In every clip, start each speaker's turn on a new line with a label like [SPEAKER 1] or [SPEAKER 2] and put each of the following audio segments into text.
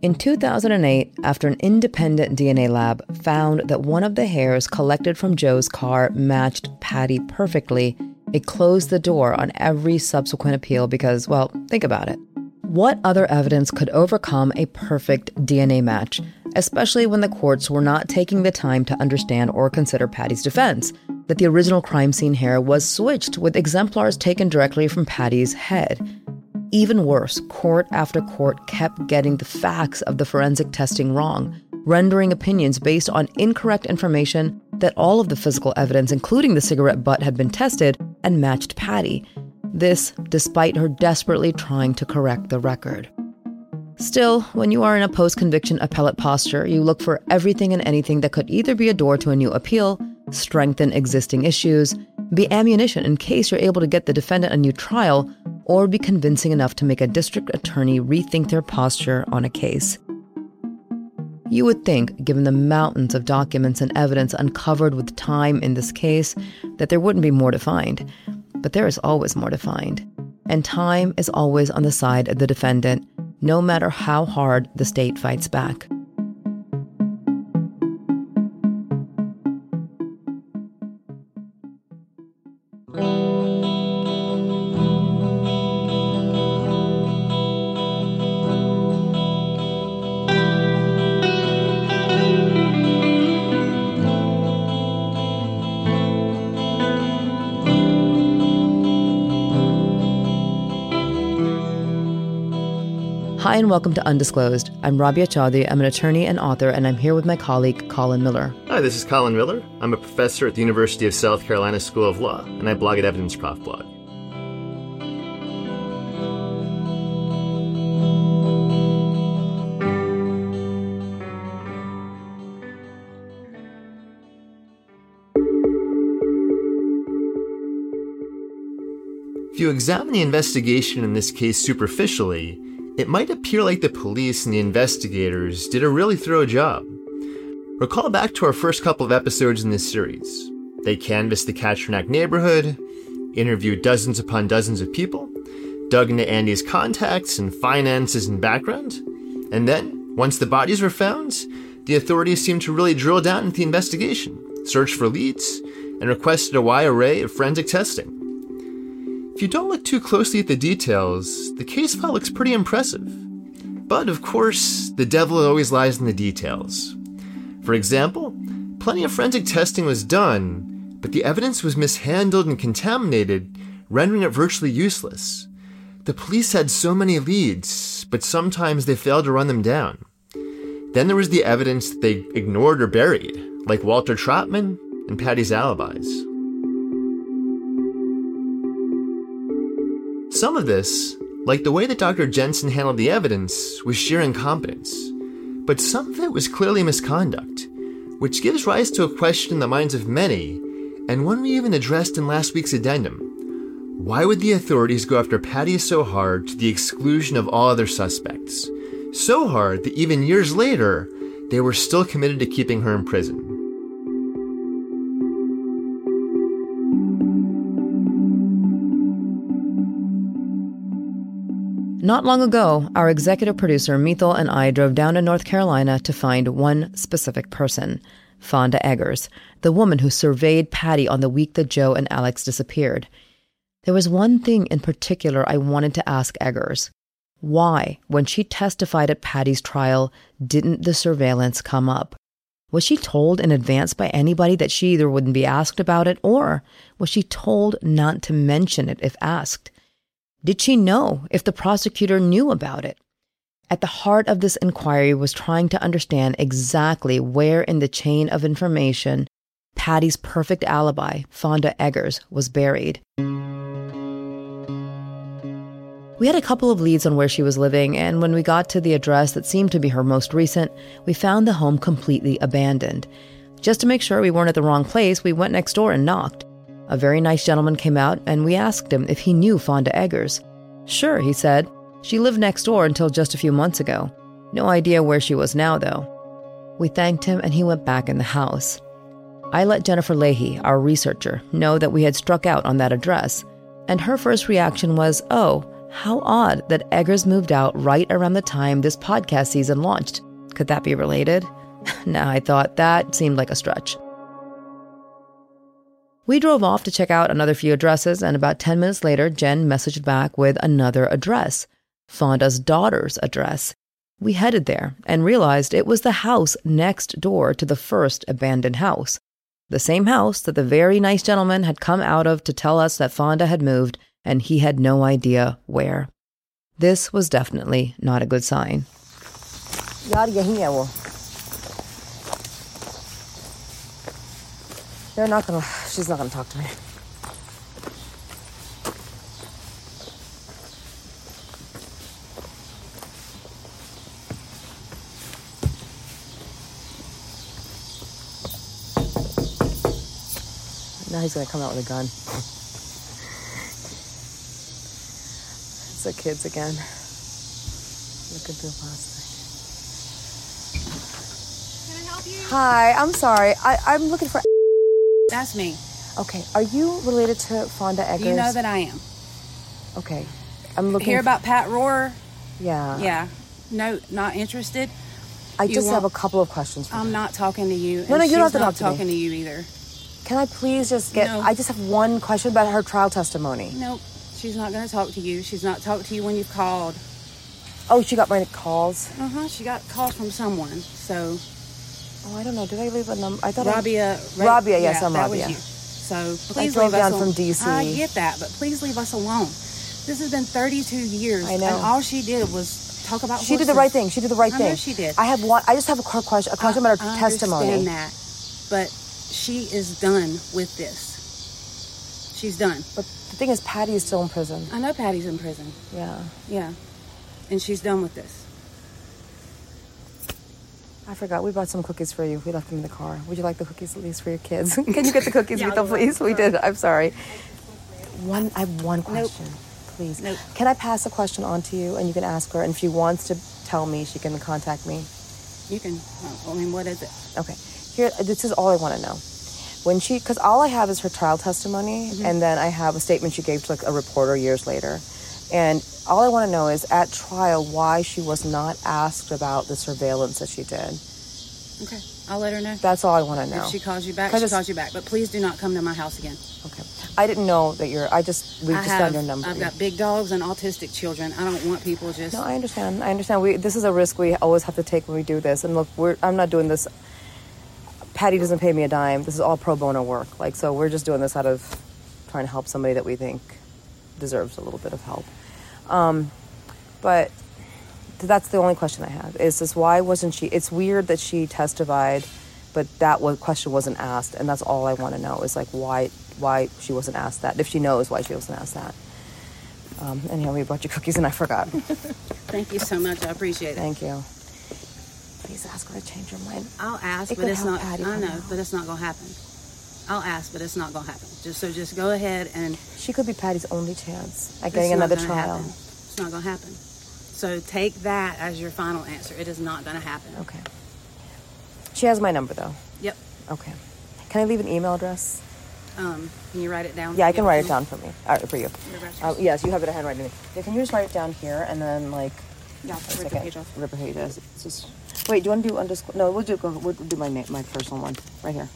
[SPEAKER 1] In 2008, after an independent DNA lab found that one of the hairs collected from Joe's car matched Patty perfectly, it closed the door on every subsequent appeal because, well, think about it. What other evidence could overcome a perfect DNA match, especially when the courts were not taking the time to understand or consider Patty's defense, that the original crime scene hair was switched with exemplars taken directly from Patty's head? Even worse, court after court kept getting the facts of the forensic testing wrong, rendering opinions based on incorrect information that all of the physical evidence, including the cigarette butt, had been tested and matched Patty. This, despite her desperately trying to correct the record. Still, when you are in a post-conviction appellate posture, you look for everything and anything that could either be a door to a new appeal, strengthen existing issues, be ammunition in case you're able to get the defendant a new trial, or be convincing enough to make a district attorney rethink their posture on a case. You would think, given the mountains of documents and evidence uncovered with time in this case, that there wouldn't be more to find. But there is always more to find. And time is always on the side of the defendant, no matter how hard the state fights back. Hi and welcome to Undisclosed. I'm Rabia Chaudhry. I'm an attorney and author, and I'm here with my colleague, Colin Miller.
[SPEAKER 2] Hi, this is Colin Miller. I'm a professor at the University of South Carolina School of Law, and I blog at EvidenceCroft Blog. If you examine the investigation in this case superficially, it might appear like the police and the investigators did a really thorough job. Recall back to our first couple of episodes in this series. They canvassed the Kachernak neighborhood, interviewed dozens upon dozens of people, dug into Andy's contacts and finances and background, and then, once the bodies were found, the authorities seemed to really drill down into the investigation, search for leads, and requested a wide array of forensic testing. If you don't look too closely at the details, the case file looks pretty impressive. But, of course, the devil always lies in the details. For example, plenty of forensic testing was done, but the evidence was mishandled and contaminated, rendering it virtually useless. The police had so many leads, but sometimes they failed to run them down. Then there was the evidence that they ignored or buried, like Walter Trotman and Patty's alibis. Some of this, like the way that Dr. Jensen handled the evidence, was sheer incompetence. But some of it was clearly misconduct, which gives rise to a question in the minds of many, and one we even addressed in last week's addendum. Why would the authorities go after Patty so hard to the exclusion of all other suspects? So hard that even years later, they were still committed to keeping her in prison.
[SPEAKER 1] Not long ago, our executive producer Mithal and I drove down to North Carolina to find one specific person, Fonda Eggers, the woman who surveyed Patty on the week that Joe and Alex disappeared. There was one thing in particular I wanted to ask Eggers. Why, when she testified at Patty's trial, didn't the surveillance come up? Was she told in advance by anybody that she either wouldn't be asked about it, or was she told not to mention it if asked? Did she know if the prosecutor knew about it? At the heart of this inquiry was trying to understand exactly where in the chain of information Patty's perfect alibi, Fonda Eggers, was buried. We had a couple of leads on where she was living, and when we got to the address that seemed to be her most recent, we found the home completely abandoned. Just to make sure we weren't at the wrong place, we went next door and knocked. A very nice gentleman came out, and we asked him if he knew Fonda Eggers. Sure, he said. She lived next door until just a few months ago. No idea where she was now, though. We thanked him, and he went back in the house. I let Jennifer Leahy, our researcher, know that we had struck out on that address, and her first reaction was, "Oh, How odd that Eggers moved out right around the time this podcast season launched. Could that be related? Nah, I thought that seemed like a stretch. We drove off to check out another few addresses, and about 10 minutes later, Jen messaged back with another address, Fonda's daughter's address. We headed there and realized it was the house next door to the first abandoned house. The same house that the very nice gentleman had come out of to tell us that Fonda had moved, and he had no idea where. This was definitely not a good sign.
[SPEAKER 3] She's not gonna talk to me. Now he's gonna come out with a gun. It's the kids again. Look at the last thing.
[SPEAKER 4] Can I help you?
[SPEAKER 3] Hi, I'm sorry. I'm looking for...
[SPEAKER 4] That's me.
[SPEAKER 3] Okay, are you related to Fonda Eggers?
[SPEAKER 4] You know that I am.
[SPEAKER 3] Okay, I'm looking...
[SPEAKER 4] Hear about Pat Rohrer?
[SPEAKER 3] Yeah.
[SPEAKER 4] Yeah. No, not interested?
[SPEAKER 3] I just have a couple of questions for you.
[SPEAKER 4] I'm not talking to you.
[SPEAKER 3] No, you don't have to
[SPEAKER 4] talk
[SPEAKER 3] talk to me.
[SPEAKER 4] talking to you either.
[SPEAKER 3] Can I please just get...
[SPEAKER 4] No.
[SPEAKER 3] I just have one question about her trial testimony.
[SPEAKER 4] Nope. She's not going to talk to you. She's not talked to you when you've called.
[SPEAKER 3] Oh, she got my calls?
[SPEAKER 4] She got calls from someone, so...
[SPEAKER 3] Oh, I don't know. Did I leave a number? I thought
[SPEAKER 4] Rabia.
[SPEAKER 3] Rabia, yes, I'm
[SPEAKER 4] that
[SPEAKER 3] Rabia.
[SPEAKER 4] Was you. So please
[SPEAKER 3] I drove
[SPEAKER 4] leave us
[SPEAKER 3] down from
[SPEAKER 4] alone.
[SPEAKER 3] D.C.
[SPEAKER 4] I get that, but please leave us alone. This has been 32 years.
[SPEAKER 3] I know.
[SPEAKER 4] And all she did was talk about
[SPEAKER 3] She did the right thing. She did the right thing.
[SPEAKER 4] I know she did.
[SPEAKER 3] I just have a quick question. A question about her testimony.
[SPEAKER 4] I understand that, but she is done with this. She's done.
[SPEAKER 3] But the thing is, Patty is still in prison.
[SPEAKER 4] I know Patty's in prison.
[SPEAKER 3] Yeah.
[SPEAKER 4] Yeah. And she's done with this.
[SPEAKER 3] I forgot. We bought some cookies for you. We left them in the car. Would you like the cookies at least for your kids? Can you get the cookies, Vito, please? We did. I'm sorry. I have one question. Nope. Please.
[SPEAKER 4] Nope.
[SPEAKER 3] Can I pass a question on to you and you can ask her? And if she wants to tell me, she can contact me.
[SPEAKER 4] You can. I mean, what is it?
[SPEAKER 3] Okay. Here, this is all I want to know. Because all I have is her trial testimony, and then I have a statement she gave to like a reporter years later. And all I want to know is, at trial, why she was not asked about the surveillance that she did.
[SPEAKER 4] Okay. I'll let her know.
[SPEAKER 3] That's all I want to know.
[SPEAKER 4] If she calls you back, she calls you back. But please do not come to my house again.
[SPEAKER 3] Okay. I didn't know that we just found your number.
[SPEAKER 4] I've got big dogs and autistic children. I don't want people just...
[SPEAKER 3] No, I understand. This is a risk we always have to take when we do this. And look, I'm not doing this... Patty doesn't pay me a dime. This is all pro bono work. So we're just doing this out of trying to help somebody that we think deserves a little bit of help. But that's the only question I have, is this: why wasn't she... It's weird that she testified, but question wasn't asked, and that's all I want to know, is why she wasn't asked that, if she knows why she wasn't asked that. Anyhow, we brought you cookies and I forgot.
[SPEAKER 4] Thank you so much. I appreciate it.
[SPEAKER 3] Thank you. Please ask her to change her mind.
[SPEAKER 4] I'll ask, but it's not... I know, but it's not going to happen. I'll ask, but it's not going to happen. Just go ahead and...
[SPEAKER 3] She could be Patty's only chance at getting another trial.
[SPEAKER 4] It's not going to happen. So take that as your final answer. It is not going to happen.
[SPEAKER 3] Okay. She has my number, though.
[SPEAKER 4] Yep.
[SPEAKER 3] Okay. Can I leave an email address?
[SPEAKER 4] Can you write it down?
[SPEAKER 3] Yeah, I can write it down for me. For you. Yes, you have it at handwriting. Yeah, can you just write it down here and then
[SPEAKER 4] Yeah, rip the page off.
[SPEAKER 3] Rip a page. It's just... Wait, do you want to do underscore? No, we'll do my name, my personal one right here.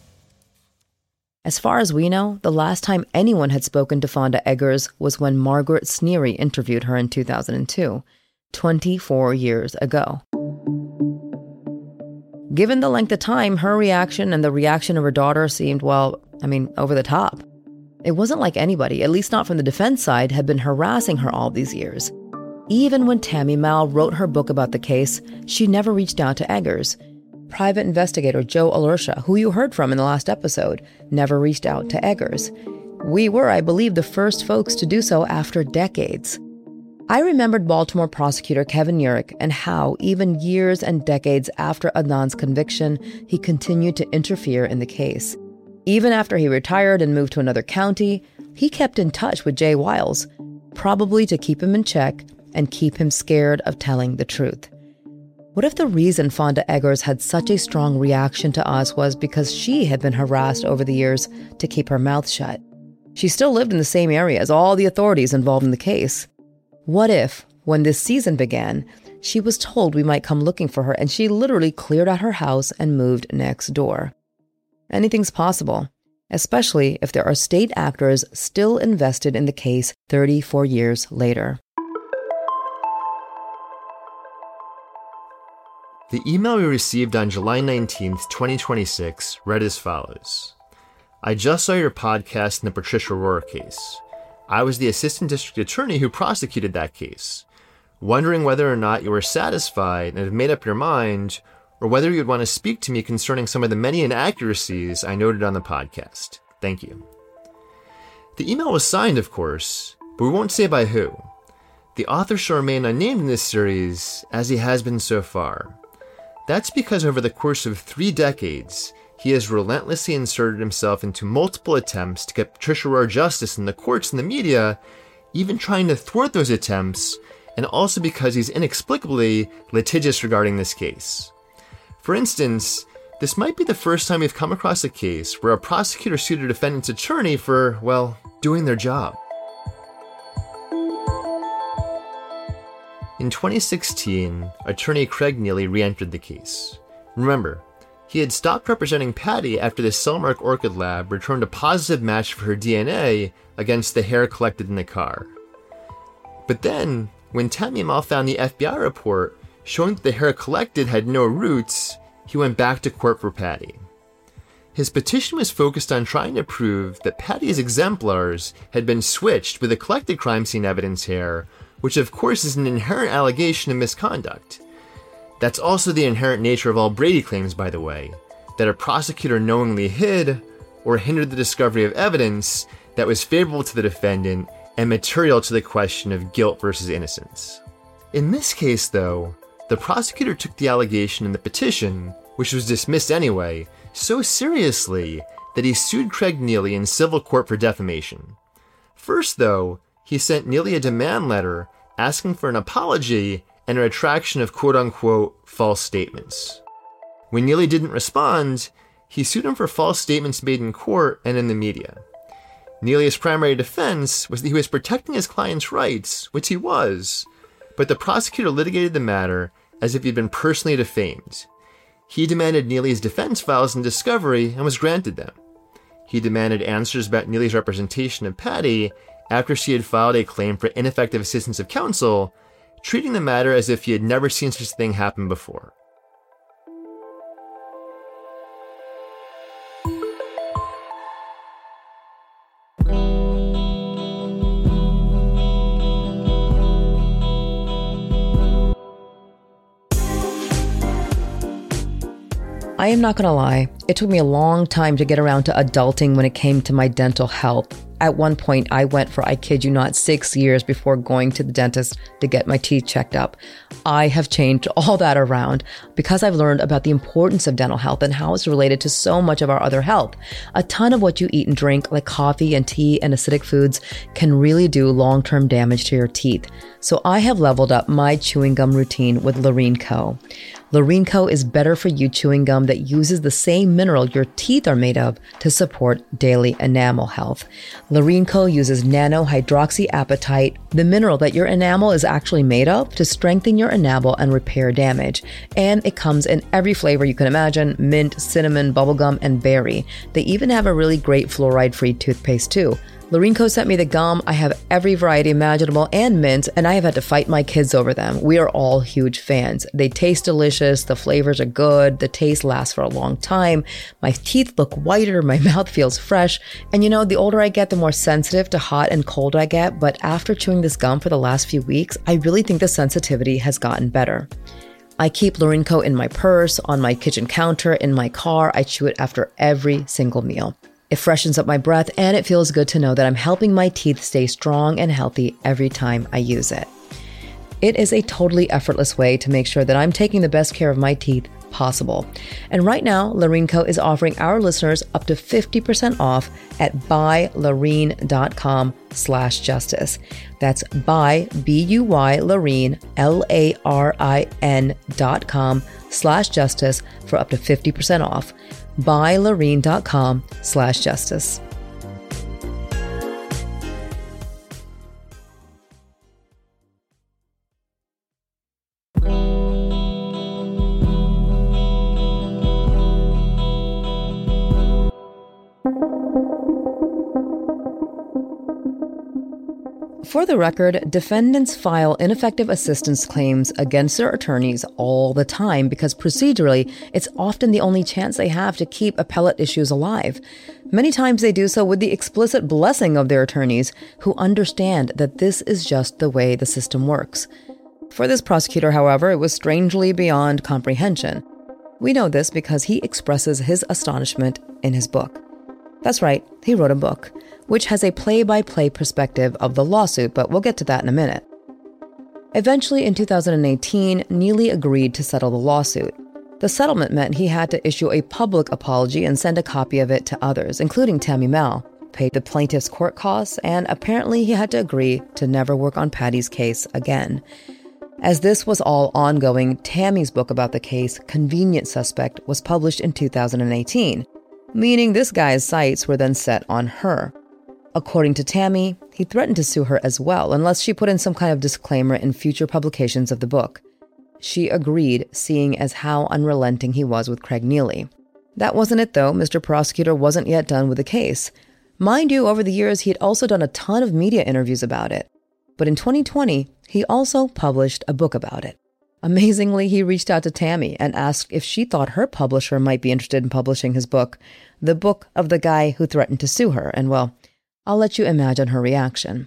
[SPEAKER 1] As far as we know, the last time anyone had spoken to Fonda Eggers was when Margaret Sneary interviewed her in 2002, 24 years ago. Given the length of time, her reaction and the reaction of her daughter seemed, over the top. It wasn't like anybody, at least not from the defense side, had been harassing her all these years. Even when Tammy Mal wrote her book about the case, she never reached out to Eggers. Private investigator Joe Alercia, who you heard from in the last episode, never reached out to Eggers. We were, I believe, the first folks to do so after decades. I remembered Baltimore prosecutor Kevin Urich and how, even years and decades after Adnan's conviction, he continued to interfere in the case. Even after he retired and moved to another county, he kept in touch with Jay Wiles, probably to keep him in check and keep him scared of telling the truth. What if the reason Fonda Eggers had such a strong reaction to us was because she had been harassed over the years to keep her mouth shut? She still lived in the same area as all the authorities involved in the case. What if, when this season began, she was told we might come looking for her and she literally cleared out her house and moved next door? Anything's possible, especially if there are state actors still invested in the case 34 years later.
[SPEAKER 2] The email we received on July 19th, 2026 read as follows. I just saw your podcast in the Patricia Rohrer case. I was the assistant district attorney who prosecuted that case. Wondering whether or not you were satisfied and have made up your mind, or whether you'd want to speak to me concerning some of the many inaccuracies I noted on the podcast. Thank you. The email was signed, of course, but we won't say by who. The author shall remain unnamed in this series, as he has been so far. That's because over the course of 3 decades, he has relentlessly inserted himself into multiple attempts to get Patricia Rohrer justice in the courts and the media, even trying to thwart those attempts, and also because he's inexplicably litigious regarding this case. For instance, this might be the first time we've come across a case where a prosecutor sued a defendant's attorney for, well, doing their job. In 2016, attorney Craig Neely re-entered the case. Remember, he had stopped representing Patty after the Cellmark Orchid Lab returned a positive match for her DNA against the hair collected in the car. But then, when Tammy Amal found the FBI report showing that the hair collected had no roots, he went back to court for Patty. His petition was focused on trying to prove that Patty's exemplars had been switched with the collected crime scene evidence hair, which of course is an inherent allegation of misconduct. That's also the inherent nature of all Brady claims, by the way, that a prosecutor knowingly hid or hindered the discovery of evidence that was favorable to the defendant and material to the question of guilt versus innocence. In this case, though, the prosecutor took the allegation in the petition, which was dismissed anyway, so seriously that he sued Craig Neely in civil court for defamation. First, though, he sent Neely a demand letter asking for an apology and a retraction of quote-unquote false statements. When Neely didn't respond, he sued him for false statements made in court and in the media. Neely's primary defense was that he was protecting his client's rights, which he was, but the prosecutor litigated the matter as if he'd been personally defamed. He demanded Neely's defense files and discovery and was granted them. He demanded answers about Neely's representation of Patty after she had filed a claim for ineffective assistance of counsel, treating the matter as if he had never seen such a thing happen before.
[SPEAKER 1] I am not going to lie, it took me a long time to get around to adulting when it came to my dental health. At one point, I went for, I kid you not, 6 years before going to the dentist to get my teeth checked up. I have changed all that around because I've learned about the importance of dental health and how it's related to so much of our other health. A ton of what you eat and drink, like coffee and tea and acidic foods, can really do long-term damage to your teeth. So I have leveled up my chewing gum routine with Loreen Co. Loreen Co is better for you chewing gum that uses the same mineral your teeth are made of to support daily enamel health. Loreen Co uses nanohydroxyapatite, the mineral that your enamel is actually made of, to strengthen your enamel and repair damage. And it comes in every flavor you can imagine: mint, cinnamon, bubblegum, and berry. They even have a really great fluoride-free toothpaste too. Loreen Co sent me the gum. I have every variety imaginable and mint, and I have had to fight my kids over them. We are all huge fans. They taste delicious. The flavors are good. The taste lasts for a long time. My teeth look whiter. My mouth feels fresh. And you know, the older I get, the more sensitive to hot and cold I get. But after chewing this gum for the last few weeks, I really think the sensitivity has gotten better. I keep Loreen Co in my purse, on my kitchen counter, in my car. I chew it after every single meal. It freshens up my breath, and it feels good to know that I'm helping my teeth stay strong and healthy every time I use it. It is a totally effortless way to make sure that I'm taking the best care of my teeth possible. And right now, Loreen Co is offering our listeners up to 50% off at buyloreen.com/justice. That's buy, B-U-Y, Loreen, LARIN.com/justice for up to 50% off. buyloreen.com/justice. For the record, defendants file ineffective assistance claims against their attorneys all the time because procedurally, it's often the only chance they have to keep appellate issues alive. Many times they do so with the explicit blessing of their attorneys, who understand that this is just the way the system works. For this prosecutor, however, it was strangely beyond comprehension. We know this because he expresses his astonishment in his book. That's right, he wrote a book, which has a play-by-play perspective of the lawsuit, but we'll get to that in a minute. Eventually, in 2018, Neely agreed to settle the lawsuit. The settlement meant he had to issue a public apology and send a copy of it to others, including Tammy Mel, pay the plaintiff's court costs, and apparently he had to agree to never work on Patty's case again. As this was all ongoing, Tammy's book about the case, Convenient Suspect, was published in 2018, meaning this guy's sights were then set on her. According to Tammy, he threatened to sue her as well, unless she put in some kind of disclaimer in future publications of the book. She agreed, seeing as how unrelenting he was with Craig Neely. That wasn't it, though. Mr. Prosecutor wasn't yet done with the case. Mind you, over the years, he had also done a ton of media interviews about it. But in 2020, he also published a book about it. Amazingly, he reached out to Tammy and asked if she thought her publisher might be interested in publishing his book, the book of the guy who threatened to sue her, and well, I'll let you imagine her reaction.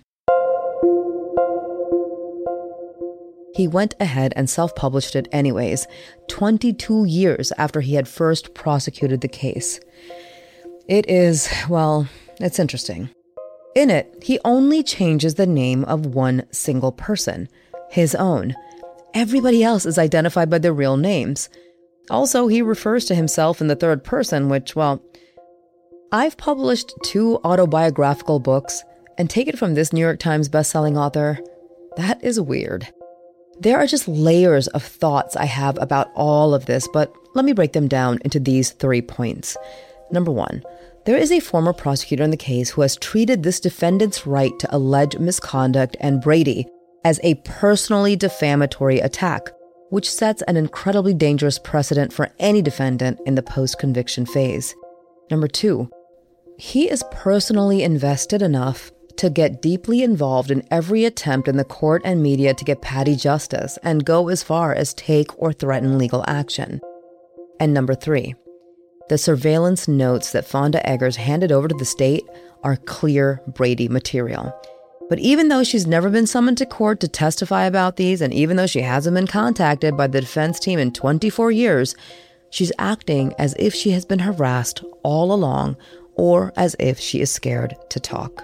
[SPEAKER 1] He went ahead and self-published it anyways, 22 years after he had first prosecuted the case. It is, well, it's interesting. In it, he only changes the name of one single person, his own. Everybody else is identified by their real names. Also, he refers to himself in the third person, which, well, I've published 2 autobiographical books, and take it from this New York Times bestselling author, that is weird. There are just layers of thoughts I have about all of this, but let me break them down into these 3 points. Number 1, there is a former prosecutor in the case who has treated this defendant's right to allege misconduct and Brady as a personally defamatory attack, which sets an incredibly dangerous precedent for any defendant in the post-conviction phase. Number 2, he is personally invested enough to get deeply involved in every attempt in the court and media to get Patty justice and go as far as take or threaten legal action. And number 3, the surveillance notes that Fonda Eggers handed over to the state are clear Brady material. But even though she's never been summoned to court to testify about these, and even though she hasn't been contacted by the defense team in 24 years, she's acting as if she has been harassed all along, or as if she is scared to talk.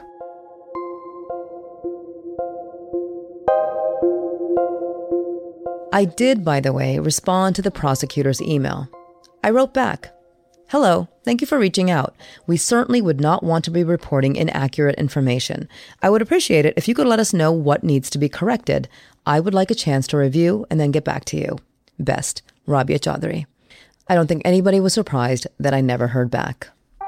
[SPEAKER 1] I did, by the way, respond to the prosecutor's email. I wrote back, "Hello, thank you for reaching out. We certainly would not want to be reporting inaccurate information. I would appreciate it if you could let us know what needs to be corrected. I would like a chance to review and then get back to you. Best, Rabia Chaudhry." I don't think anybody was surprised that I never heard back.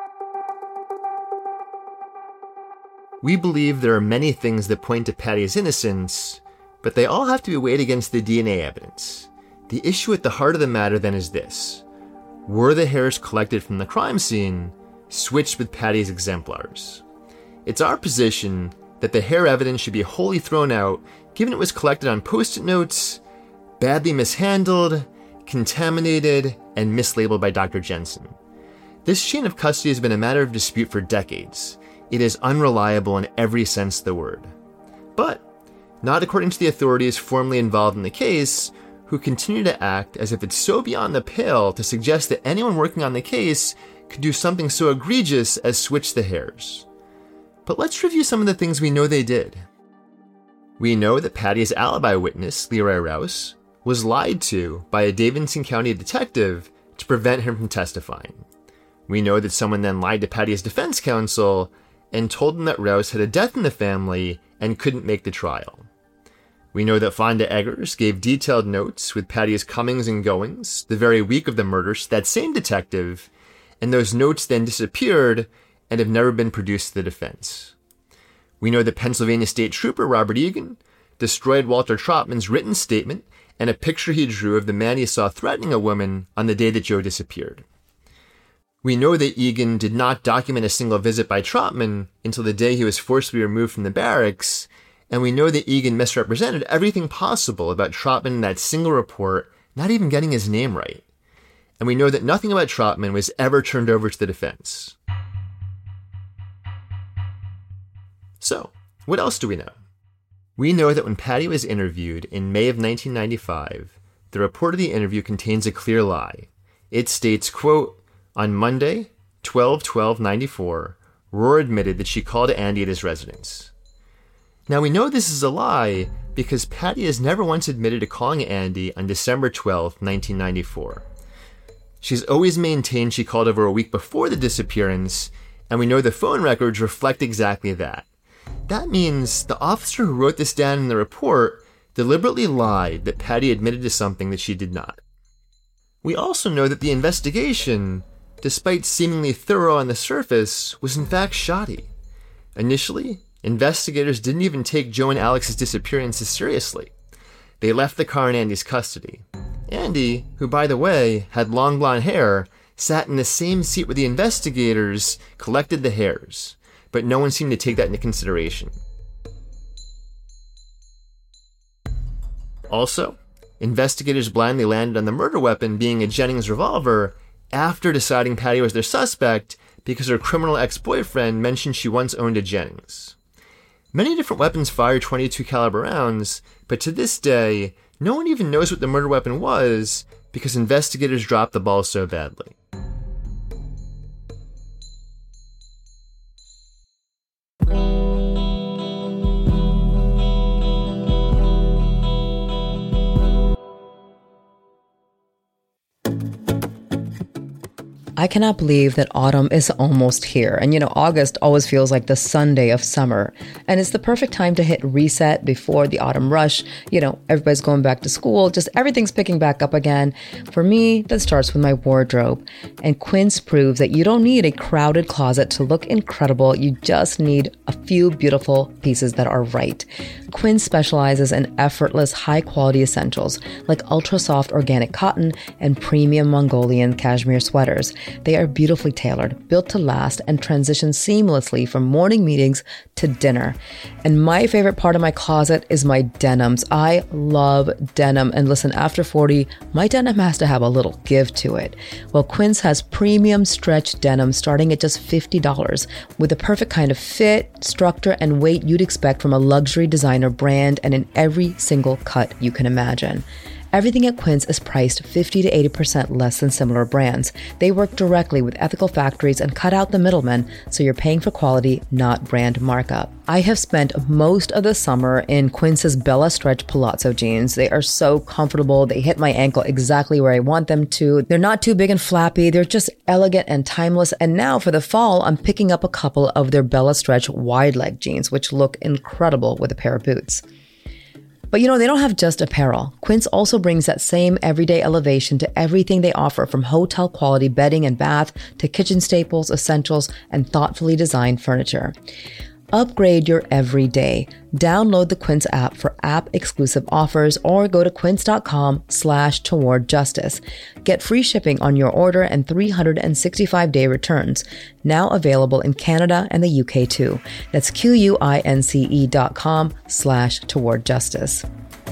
[SPEAKER 2] We believe there are many things that point to Patty's innocence, but they all have to be weighed against the DNA evidence. The issue at the heart of the matter then is this: were the hairs collected from the crime scene switched with Patty's exemplars? It's our position that the hair evidence should be wholly thrown out, given it was collected on Post-it notes, badly mishandled, contaminated, and mislabeled by Dr. Jensen. This chain of custody has been a matter of dispute for decades. It is unreliable in every sense of the word. But not according to the authorities formally involved in the case, who continue to act as if it's so beyond the pale to suggest that anyone working on the case could do something so egregious as switch the hairs. But let's review some of the things we know they did. We know that Patty's alibi witness, Leroy Rouse, was lied to by a Davidson County detective to prevent him from testifying. We know that someone then lied to Patty's defense counsel and told him that Rouse had a death in the family and couldn't make the trial. We know that Fonda Eggers gave detailed notes with Patty's comings and goings the very week of the murder to that same detective, and those notes then disappeared and have never been produced to the defense. We know that Pennsylvania State Trooper Robert Egan destroyed Walter Trotman's written statement and a picture he drew of the man he saw threatening a woman on the day that Joe disappeared. We know that Egan did not document a single visit by Trotman until the day he was forcibly removed from the barracks, And we know that Egan misrepresented everything possible about Trotman in that single report, not even getting his name right. And we know that nothing about Trotman was ever turned over to the defense. So, what else do we know? We know that when Patty was interviewed in May of 1995, the report of the interview contains a clear lie. It states, quote, "On Monday, 12/12/94, Rohr admitted that she called Andy at his residence." Now we know this is a lie because Patty has never once admitted to calling Andy on December 12th, 1994. She's always maintained she called over a week before the disappearance, and we know the phone records reflect exactly that. That means the officer who wrote this down in the report deliberately lied that Patty admitted to something that she did not. We also know that the investigation, despite seemingly thorough on the surface, was in fact shoddy. Initially, investigators didn't even take Joe and Alex's disappearances seriously. They left the car in Andy's custody. Andy, who by the way had long blonde hair, sat in the same seat where the investigators collected the hairs, but no one seemed to take that into consideration. Also, investigators blindly landed on the murder weapon being a Jennings revolver after deciding Patty was their suspect because her criminal ex-boyfriend mentioned she once owned a Jennings. Many different weapons fire .22 caliber rounds, but to this day, no one even knows what the murder weapon was because investigators dropped the ball so badly.
[SPEAKER 1] I cannot believe that autumn is almost here. And August always feels like the Sunday of summer. And it's the perfect time to hit reset before the autumn rush. Everybody's going back to school. Just everything's picking back up again. For me, that starts with my wardrobe. And Quince proves that you don't need a crowded closet to look incredible. You just need a few beautiful pieces that are right. Quince specializes in effortless, high-quality essentials like ultra-soft organic cotton and premium Mongolian cashmere sweaters. They are beautifully tailored, built to last, and transition seamlessly from morning meetings to dinner. And my favorite part of my closet is my denims. I love denim. And listen, after 40, my denim has to have a little give to it. Well, Quince has premium stretch denim starting at just $50 with the perfect kind of fit, structure, and weight you'd expect from a luxury designer brand and in every single cut you can imagine. Everything at Quince is priced 50 to 80% less than similar brands. They work directly with ethical factories and cut out the middlemen, so you're paying for quality, not brand markup. I have spent most of the summer in Quince's Bella Stretch Palazzo jeans. They are so comfortable. They hit my ankle exactly where I want them to. They're not too big and flappy. They're just elegant and timeless. And now for the fall, I'm picking up a couple of their Bella Stretch wide leg jeans, which look incredible with a pair of boots. But they don't have just apparel. Quince also brings that same everyday elevation to everything they offer, from hotel quality bedding and bath to kitchen staples, essentials, and thoughtfully designed furniture. Upgrade your everyday. Download the Quince app for app-exclusive offers or go to quince.com/towardjustice. Get free shipping on your order and 365-day returns. Now available in Canada and the UK too. That's QUINCE.com/towardjustice.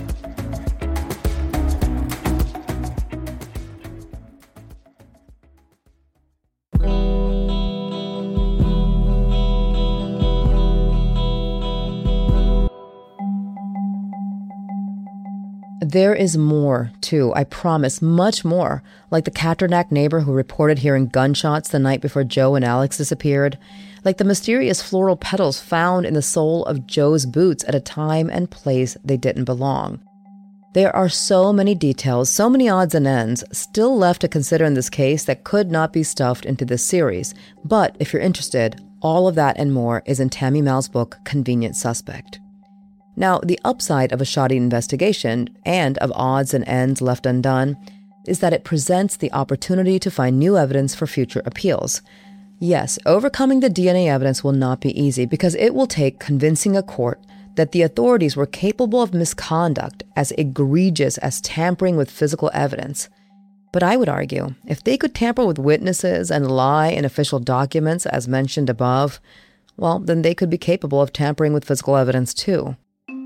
[SPEAKER 1] There is more, too, I promise, much more, like the Katernak neighbor who reported hearing gunshots the night before Joe and Alex disappeared, like the mysterious floral petals found in the sole of Joe's boots at a time and place they didn't belong. There are so many details, so many odds and ends still left to consider in this case that could not be stuffed into this series. But if you're interested, all of that and more is in Tammy Mal's book, Convenient Suspect. Now, the upside of a shoddy investigation and of odds and ends left undone is that it presents the opportunity to find new evidence for future appeals. Yes, overcoming the DNA evidence will not be easy because it will take convincing a court that the authorities were capable of misconduct as egregious as tampering with physical evidence. But I would argue, if they could tamper with witnesses and lie in official documents as mentioned above, well, then they could be capable of tampering with physical evidence too.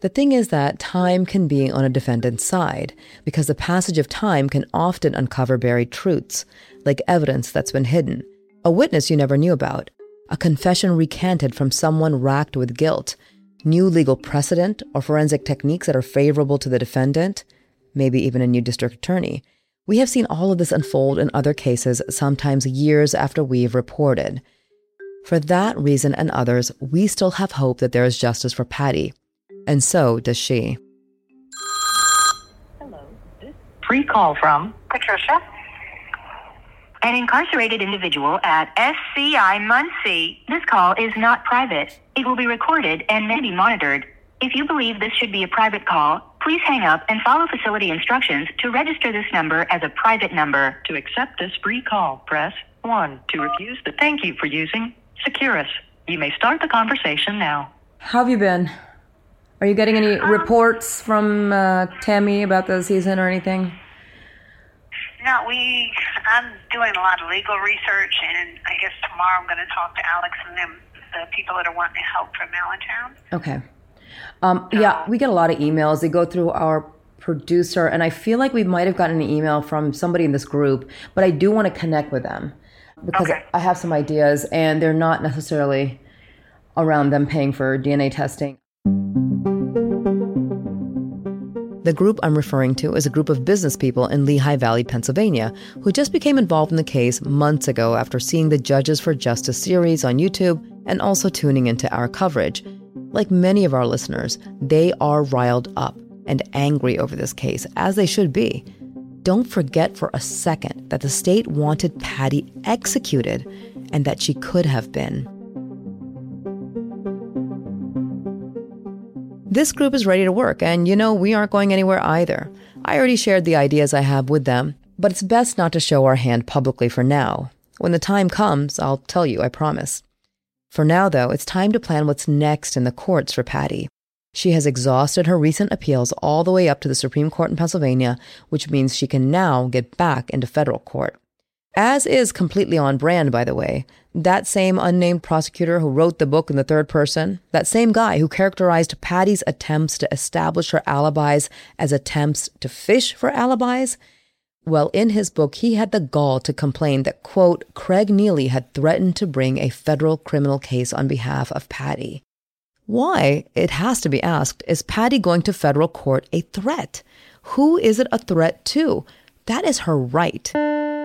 [SPEAKER 1] The thing is that time can be on a defendant's side, because the passage of time can often uncover buried truths, like evidence that's been hidden, a witness you never knew about, a confession recanted from someone racked with guilt, new legal precedent or forensic techniques that are favorable to the defendant, maybe even a new district attorney. We have seen all of this unfold in other cases, sometimes years after we've reported. For that reason and others, we still have hope that there is justice for Patty. And so does she.
[SPEAKER 5] Hello. Pre-call from Patricia. An incarcerated individual at SCI Muncie. This call is not private. It will be recorded and may be monitored. If you believe this should be a private call, please hang up and follow facility instructions to register this number as a private number. To accept this free call, press 1. To refuse the thank you for using Securus. You may start the conversation now.
[SPEAKER 1] How have you been? Are you getting any reports from Tammy about the season or anything?
[SPEAKER 6] No, I'm doing a lot of legal research, and I guess tomorrow I'm going to talk to Alex and them, the people that are wanting help from Allentown.
[SPEAKER 1] Okay. Yeah, we get a lot of emails. They go through our producer, and I feel like we might have gotten an email from somebody in this group, but I do want to connect with them because I have some ideas, and they're not necessarily around them paying for DNA testing. The group I'm referring to is a group of business people in Lehigh Valley, Pennsylvania, who just became involved in the case months ago after seeing the Judges for Justice series on YouTube and also tuning into our coverage. Like many of our listeners, they are riled up and angry over this case, as they should be. Don't forget for a second that the state wanted Patty executed and that she could have been. This group is ready to work, and we aren't going anywhere either. I already shared the ideas I have with them, but it's best not to show our hand publicly for now. When the time comes, I'll tell you, I promise. For now, though, it's time to plan what's next in the courts for Patty. She has exhausted her recent appeals all the way up to the Supreme Court in Pennsylvania, which means she can now get back into federal court. As is completely on brand, by the way, that same unnamed prosecutor who wrote the book in the third person, that same guy who characterized Patty's attempts to establish her alibis as attempts to fish for alibis, well, in his book, he had the gall to complain that, quote, Craig Neely had threatened to bring a federal criminal case on behalf of Patty. Why, it has to be asked, is Patty going to federal court a threat? Who is it a threat to? That is her right.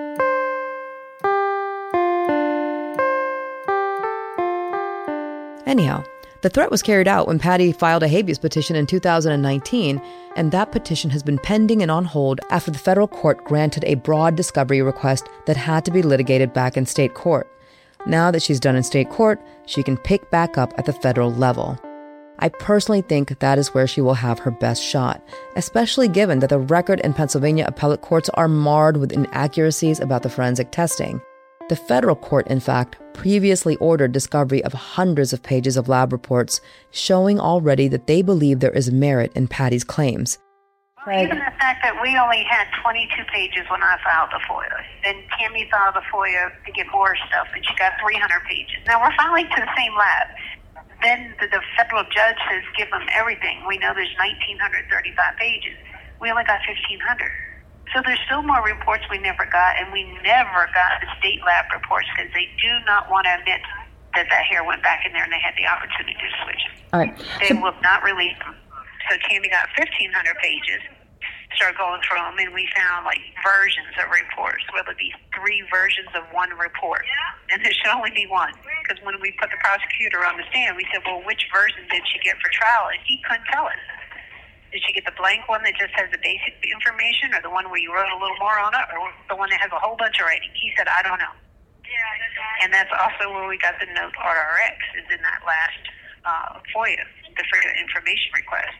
[SPEAKER 1] Anyhow, the threat was carried out when Patty filed a habeas petition in 2019, and that petition has been pending and on hold after the federal court granted a broad discovery request that had to be litigated back in state court. Now that she's done in state court, she can pick back up at the federal level. I personally think that is where she will have her best shot, especially given that the record in Pennsylvania appellate courts are marred with inaccuracies about the forensic testing. The federal court, in fact, previously ordered discovery of hundreds of pages of lab reports, showing already that they believe there is merit in Patty's claims.
[SPEAKER 6] Well, even the fact that we only had 22 pages when I filed the FOIA, then Tammy filed the FOIA to get more stuff, and she got 300 pages. Now, we're filing to the same lab. Then the federal judge has given them everything. We know there's 1,935 pages. We only got 1,500. So there's still more reports we never got, and we never got the state lab reports because they do not want to admit that hair went back in there and they had the opportunity to switch it.
[SPEAKER 1] All right.
[SPEAKER 6] They will not release them. So Tammy got 1,500 pages, started going through them, and we found versions of reports, whether it be 3 versions of one report. Yeah. And there should only be one. Because when we put the prosecutor on the stand, we said, well, which version did she get for trial? And he couldn't tell us. Did she get the blank one that just has the basic information, or the one where you wrote a little more on it, or the one that has a whole bunch of writing? He said, I don't know. And that's also where we got the note RRX, is in that last FOIA, the Freedom of Information request.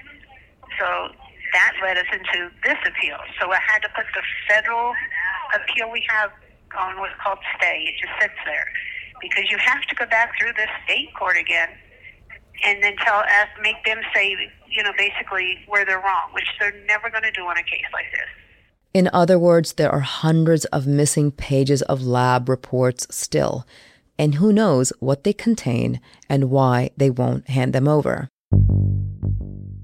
[SPEAKER 6] So that led us into this appeal. So I had to put the federal appeal we have on what's called stay. It just sits there. Because you have to go back through this state court again and then make them say, basically where they're wrong, which they're never going to do on a case like this.
[SPEAKER 1] In other words, there are hundreds of missing pages of lab reports still, and who knows what they contain and why they won't hand them over.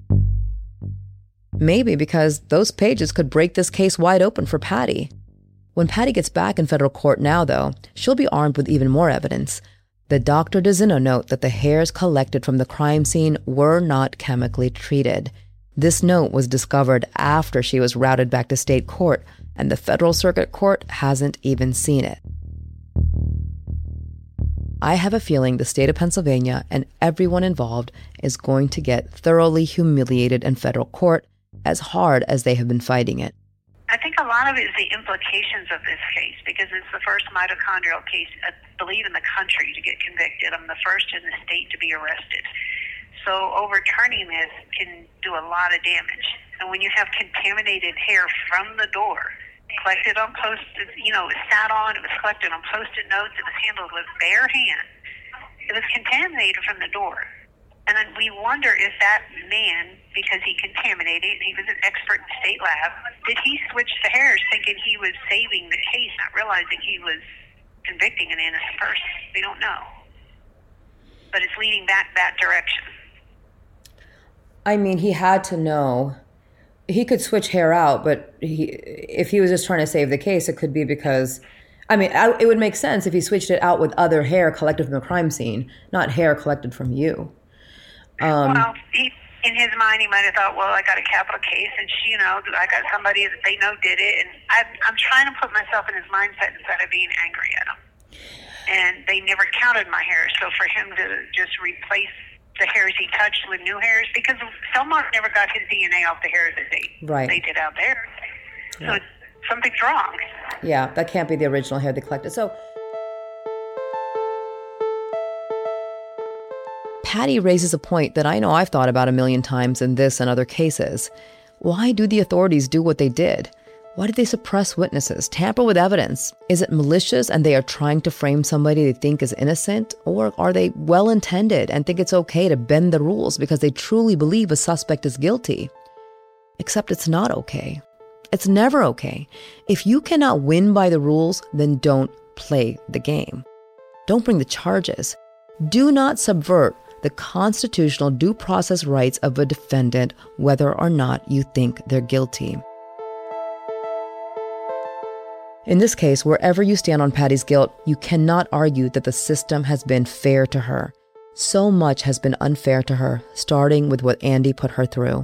[SPEAKER 1] Maybe because those pages could break this case wide open for Patty. When Patty gets back in federal court now, though, she'll be armed with even more evidence. The Dr. DeZinno note that the hairs collected from the crime scene were not chemically treated. This note was discovered after she was routed back to state court, and the federal circuit court hasn't even seen it. I have a feeling the state of Pennsylvania and everyone involved is going to get thoroughly humiliated in federal court, as hard as they have been fighting it.
[SPEAKER 6] I think a lot of it is the implications of this case, because it's the first mitochondrial case, I believe, in the country to get convicted. I'm the first in the state to be arrested. So overturning this can do a lot of damage. And when you have contaminated hair from the door, collected on Post-it, it was sat on, it was collected on Post-it notes, it was handled with bare hands. It was contaminated from the door. And then we wonder if that man, because he contaminated, he was an expert in the state lab, did he switch the hairs thinking he was saving the case, not realizing he was convicting an innocent person? We don't know. But it's leading back that direction.
[SPEAKER 1] I mean, he had to know. He could switch hair out, but if he was just trying to save the case, it could be because... it would make sense if he switched it out with other hair collected from the crime scene, not hair collected from you.
[SPEAKER 6] Well, in his mind, he might have thought, well, I got a capital case, and I got somebody that they know did it, and I'm trying to put myself in his mindset instead of being angry at him. And they never counted my hairs, so for him to just replace the hairs he touched with new hairs, because Selmark never got his DNA off the hairs that they did out there. So something's wrong.
[SPEAKER 1] Yeah, that can't be the original hair they collected. So Patty raises a point that I know I've thought about a million times in this and other cases. Why do the authorities do what they did? Why did they suppress witnesses, tamper with evidence? Is it malicious and they are trying to frame somebody they think is innocent? Or are they well-intended and think it's okay to bend the rules because they truly believe a suspect is guilty? Except it's not okay. It's never okay. If you cannot win by the rules, then don't play the game. Don't bring the charges. Do not subvert the constitutional due process rights of a defendant, whether or not you think they're guilty. In this case, wherever you stand on Patty's guilt, you cannot argue that the system has been fair to her. So much has been unfair to her, starting with what Andy put her through.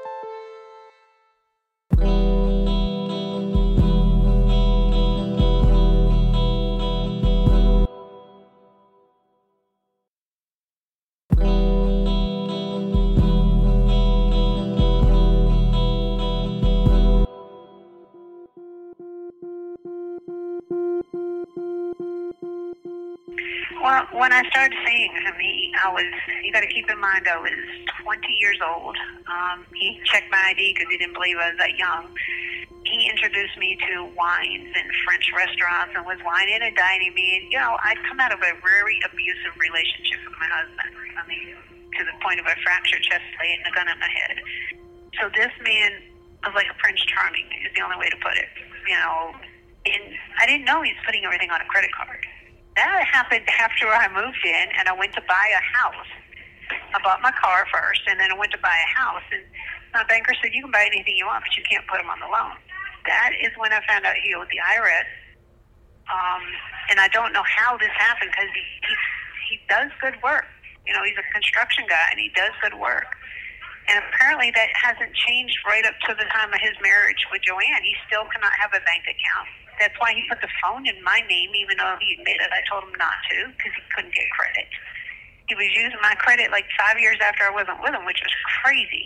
[SPEAKER 6] Well, when I started seeing him, you got to keep in mind, I was 20 years old. He checked my ID because he didn't believe I was that young. He introduced me to wines and French restaurants and was wining and dining me. And, I'd come out of a very abusive relationship with my husband. To the point of a fractured chest plate and a gun at my head. So this man was like a Prince Charming, is the only way to put it. And I didn't know he was putting everything on a credit card. That happened after I moved in, and I went to buy a house. I bought my car first, and then I went to buy a house. And my banker said, you can buy anything you want, but you can't put them on the loan. That is when I found out he owed the IRS. And I don't know how this happened, because he does good work. He's a construction guy, and he does good work. And apparently that hasn't changed right up to the time of his marriage with Joanne. He still cannot have a bank account. That's why he put the phone in my name, even though he admitted I told him not to, because he couldn't get credit. He was using my credit like 5 years after I wasn't with him, which was crazy.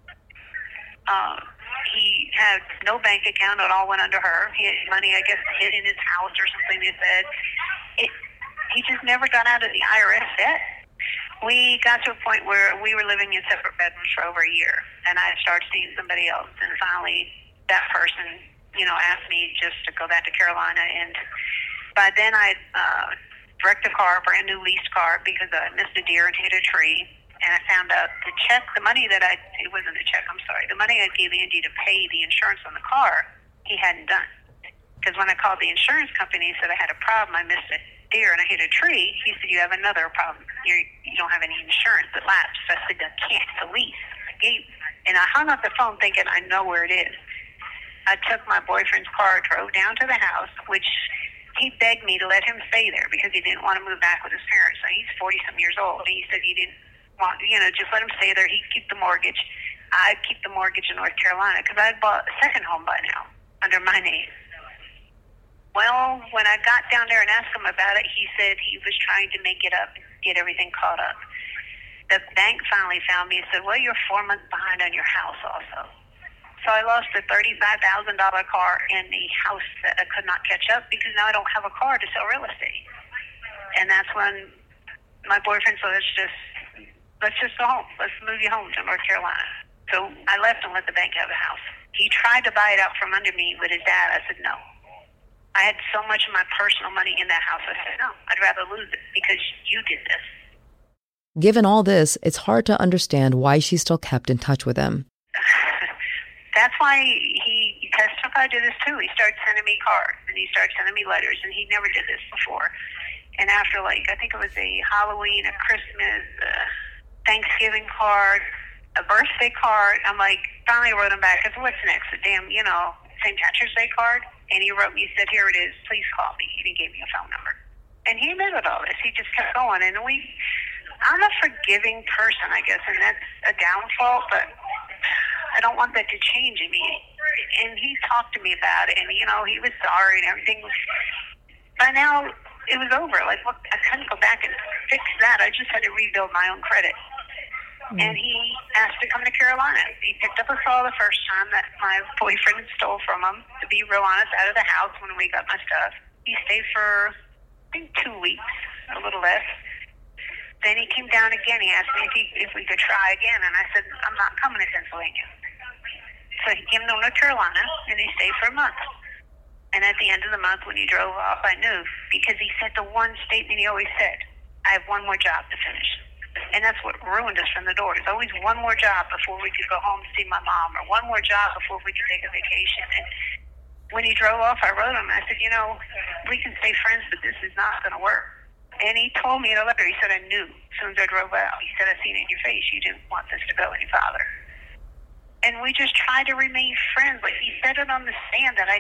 [SPEAKER 6] He had no bank account. It all went under her. He had money, I guess, hid in his house or something, they said. He just never got out of the IRS debt. We got to a point where we were living in separate bedrooms for over a year, and I started seeing somebody else. And finally, that person asked me just to go back to Carolina. And by then I wrecked a car, a brand new leased car, because I missed a deer and hit a tree. And I found out the money that it wasn't a check, I'm sorry. The money I gave Andy to pay the insurance on the car, he hadn't done. Because when I called the insurance company, he said I had a problem. I missed a deer and I hit a tree. He said, you have another problem. You don't have any insurance that lapsed. So I said, I can't. It's a lease. I gave And I hung up the phone thinking, I know where it is. I took my boyfriend's car, drove down to the house, which he begged me to let him stay there because he didn't want to move back with his parents. So he's 40-some years old. He said he didn't want, just let him stay there. He'd keep the mortgage. I'd keep the mortgage in North Carolina because I'd bought a second home by now under my name. Well, when I got down there and asked him about it, he said he was trying to make it up and get everything caught up. The bank finally found me and said, well, you're 4 months behind on your house also. So I lost a $35,000 car in the house that I could not catch up because now I don't have a car to sell real estate. And that's when my boyfriend said, let's just go home. Let's move you home to North Carolina. So I left and let the bank have the house. He tried to buy it out from under me with his dad. I said, no. I had so much of my personal money in that house. I said, no, I'd rather lose it because you did this.
[SPEAKER 1] Given all this, it's hard to understand why she still kept in touch with him.
[SPEAKER 6] That's why he testified to this too. He started sending me cards and he started sending me letters, and he never did this before. And after, I think it was a Halloween, a Christmas, a Thanksgiving card, a birthday card, finally wrote him back. I said, what's next? A damn, St. Patrick's Day card? And he wrote me, he said, here it is, please call me. And he gave me a phone number. And he admitted all this. He just kept going. And I'm a forgiving person, I guess, and that's a downfall, but I don't want that to change in me. And he talked to me about it, and, he was sorry and everything. By now, it was over. Look, I couldn't go back and fix that. I just had to rebuild my own credit. And he asked to come to Carolina. He picked up a saw the first time that my boyfriend stole from him, to be real honest, out of the house when we got my stuff. He stayed for, I think, 2 weeks, a little less. Then he came down again. He asked me if we could try again, and I said, I'm not coming to Pennsylvania. So he came to North Carolina, and he stayed for a month. And at the end of the month, when he drove off, I knew, because he said the one statement he always said, I have one more job to finish. And that's what ruined us from the door. There's always one more job before we could go home to see my mom, or one more job before we could take a vacation. And when he drove off, I wrote him, I said, we can stay friends, but this is not going to work. And he told me in a letter, he said, I knew as soon as I drove out. He said, I seen it in your face. You didn't want this to go any farther. And we just tried to remain friends. He said it on the stand that I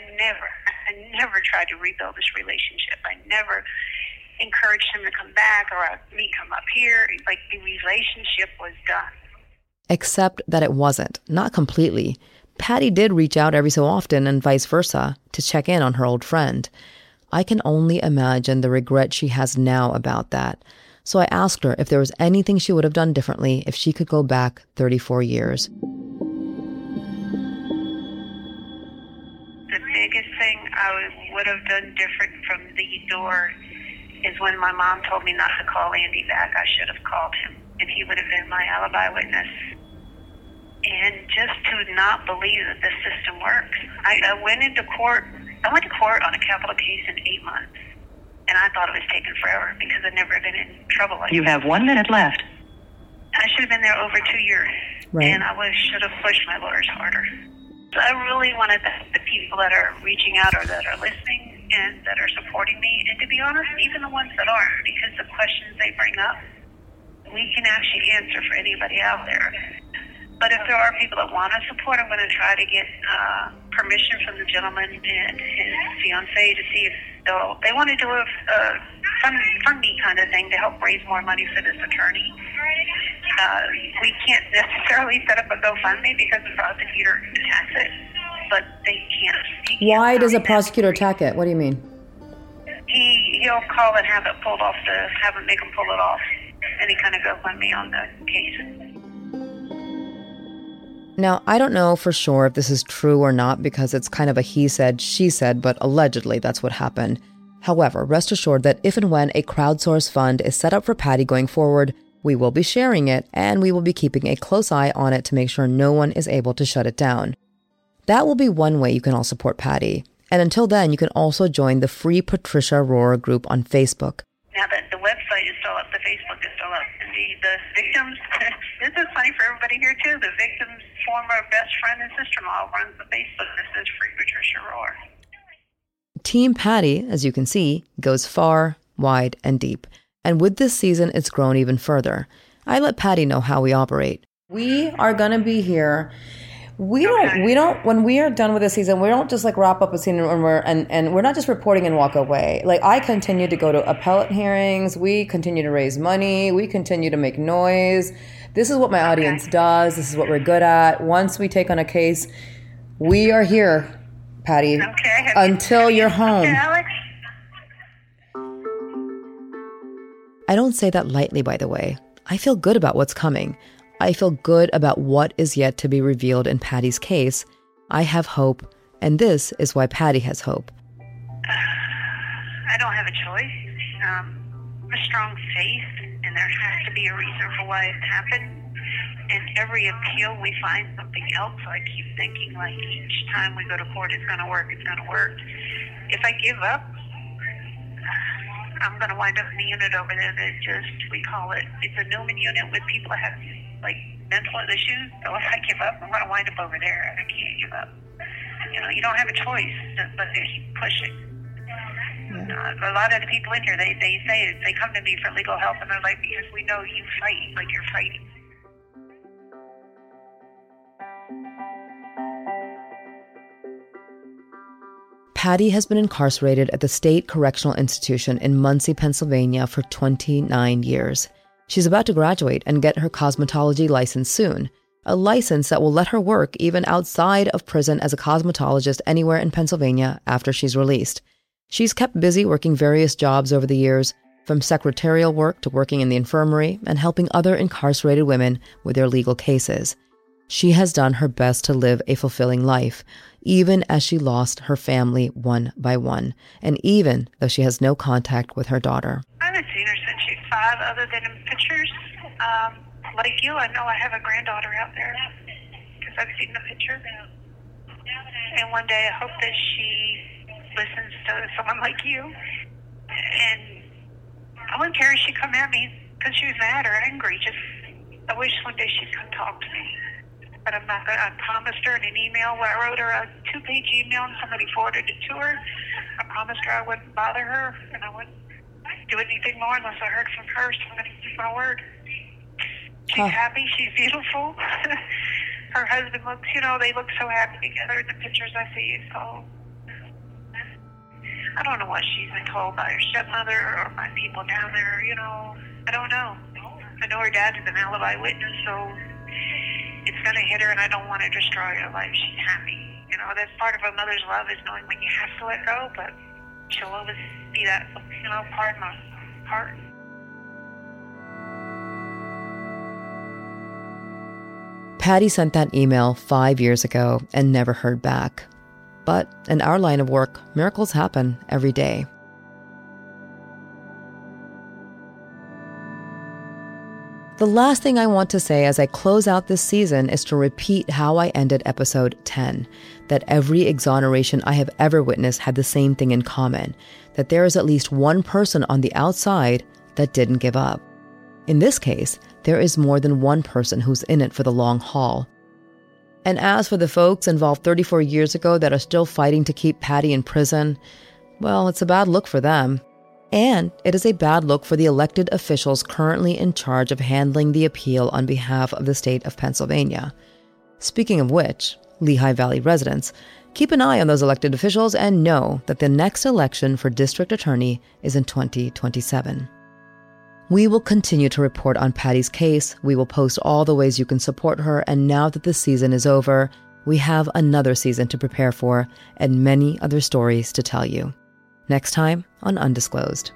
[SPEAKER 6] never tried to rebuild this relationship. I never encouraged him to come back or me come up here. The relationship was done.
[SPEAKER 1] Except that it wasn't, not completely. Patty did reach out every so often and vice versa to check in on her old friend. I can only imagine the regret she has now about that. So I asked her if there was anything she would have done differently if she could go back 34 years.
[SPEAKER 6] The biggest thing I would have done different from the door is when my mom told me not to call Andy back. I should have called him, and he would have been my alibi witness. And just to not believe that this system works. I went to court on a capital case in 8 months, and I thought it was taking forever because I'd never been in trouble like
[SPEAKER 7] You have 1 minute left.
[SPEAKER 6] I should have been there over 2 years,
[SPEAKER 1] right.
[SPEAKER 6] And I should have pushed my lawyers harder. So I really wanted the people that are reaching out or that are listening and that are supporting me, and to be honest, even the ones that aren't, because the questions they bring up, we can actually answer for anybody out there. But if there are people that want to support, I'm going to try to get permission from the gentleman and his fiancée to see if they want to do a fund me kind of thing to help raise more money for this attorney. We can't necessarily set up a GoFundMe because the prosecutor attacks it, but they can't.
[SPEAKER 1] Why does a prosecutor attack it? What do you mean?
[SPEAKER 6] He'll call and have it pulled off, make him pull it off, any kind of GoFundMe on the case.
[SPEAKER 1] Now, I don't know for sure if this is true or not because it's kind of a he said, she said, but allegedly that's what happened. However, rest assured that if and when a crowdsourced fund is set up for Patty going forward, we will be sharing it and we will be keeping a close eye on it to make sure no one is able to shut it down. That will be one way you can all support Patty. And until then, you can also join the free Patricia Rohrer group on Facebook.
[SPEAKER 6] Now that the website is still up, the Facebook is still up. And the victims, this is funny for everybody here too, the victim's former best friend and sister-in-law runs the Facebook. This is Free Patricia Rohrer.
[SPEAKER 1] Team Patty, as you can see, goes far, wide, and deep. And with this season, it's grown even further. I let Patty know how we operate.
[SPEAKER 3] We are going to be here. We don't, when we are done with the season, we don't just like wrap up a season and we're not just reporting and walk away. Like, I continue to go to appellate hearings. We continue to raise money. We continue to make noise. This is what my audience does. This is what we're good at. Once we take on a case, we are here, Patty, until you're home.
[SPEAKER 6] Okay, Alex?
[SPEAKER 1] I don't say that lightly, by the way. I feel good about what's coming. I feel good about what is yet to be revealed in Patty's case. I have hope, and this is why Patty has hope.
[SPEAKER 6] I don't have a choice. A strong faith, and there has to be a reason for why it happened. In every appeal, we find something else. I keep thinking, like, each time we go to court, it's going to work, it's going to work. If I give up, I'm going to wind up in the unit over there that we call it, it's a Newman unit with people that have, like, mental issues. So if I give up, I'm going to wind up over there. I can't give up. You know, you don't have a choice but to keep pushing. A lot of the people in here, they say it. They come to me for legal help, and they're like, because we know you fight, like you're fighting.
[SPEAKER 1] Patty has been incarcerated at the State Correctional Institution in Muncie, Pennsylvania for 29 years. She's about to graduate and get her cosmetology license soon, a license that will let her work even outside of prison as a cosmetologist anywhere in Pennsylvania after she's released. She's kept busy working various jobs over the years, from secretarial work to working in the infirmary and helping other incarcerated women with their legal cases. She has done her best to live a fulfilling life, even as she lost her family one by one, and even though she has no contact with her daughter.
[SPEAKER 6] I haven't seen her since she's 5, other than in pictures. Like you, I know I have a granddaughter out there because I've seen the picture. And one day I hope that she listens to someone like you. And I wouldn't care if she come at me because she was mad or angry. I wish one day she'd come talk to me. But I'm not going to. I promised her in an email where I wrote her a 2-page email and somebody forwarded it to her. I promised her I wouldn't bother her and I wouldn't do anything more unless I heard from her, so I'm going to keep my word. She's happy. She's beautiful. Her husband looks, they look so happy together in the pictures I see. So I don't know what she's been told by her stepmother or by people down there, I don't know. I know her dad's an alibi witness, so it's going to hit her, and I don't want to destroy her life. She's happy. That's part of a mother's love, is knowing when you have to let go, but she'll always be that, part of my heart.
[SPEAKER 1] Patty sent that email 5 years ago and never heard back. But in our line of work, miracles happen every day. The last thing I want to say as I close out this season is to repeat how I ended episode 10, that every exoneration I have ever witnessed had the same thing in common, that there is at least one person on the outside that didn't give up. In this case, there is more than one person who's in it for the long haul. And as for the folks involved 34 years ago that are still fighting to keep Patty in prison, well, it's a bad look for them. And it is a bad look for the elected officials currently in charge of handling the appeal on behalf of the state of Pennsylvania. Speaking of which, Lehigh Valley residents, keep an eye on those elected officials and know that the next election for district attorney is in 2027. We will continue to report on Patty's case. We will post all the ways you can support her. And now that the season is over, we have another season to prepare for and many other stories to tell you. Next time on Undisclosed.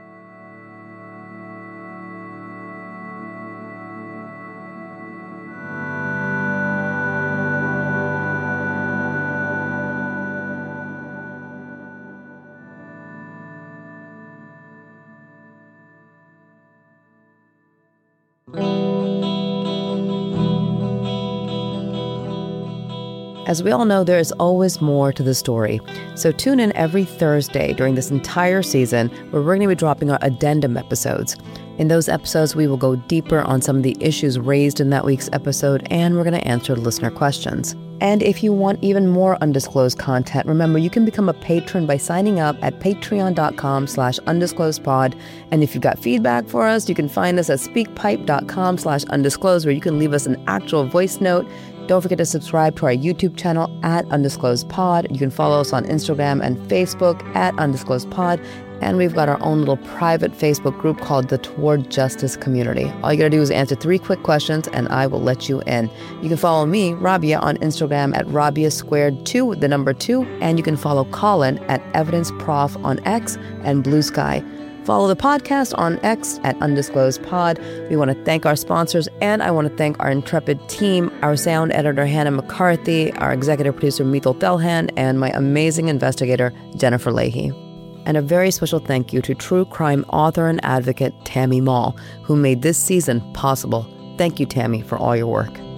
[SPEAKER 1] As we all know, there is always more to the story. So tune in every Thursday during this entire season where we're going to be dropping our addendum episodes. In those episodes, we will go deeper on some of the issues raised in that week's episode, and we're going to answer listener questions. And if you want even more undisclosed content, remember you can become a patron by signing up at patreon.com/undisclosedpod. And if you've got feedback for us, you can find us at speakpipe.com/undisclosed, where you can leave us an actual voice note. Don't forget to subscribe to our YouTube channel at Undisclosed Pod. You can follow us on Instagram and Facebook at Undisclosed Pod. And we've got our own little private Facebook group called the Toward Justice Community. All you gotta do is answer 3 quick questions and I will let you in. You can follow me, Rabia, on Instagram at Rabia2, the number 2, and you can follow Colin at EvidenceProf on X and Blue Sky. Follow the podcast on X at Undisclosed Pod. We want to thank our sponsors, and I want to thank our intrepid team, our sound editor, Hannah McCarthy, our executive producer, Mithil Thelhan, and my amazing investigator, Jennifer Leahy. And a very special thank you to true crime author and advocate Tammy Mall, who made this season possible. Thank you, Tammy, for all your work.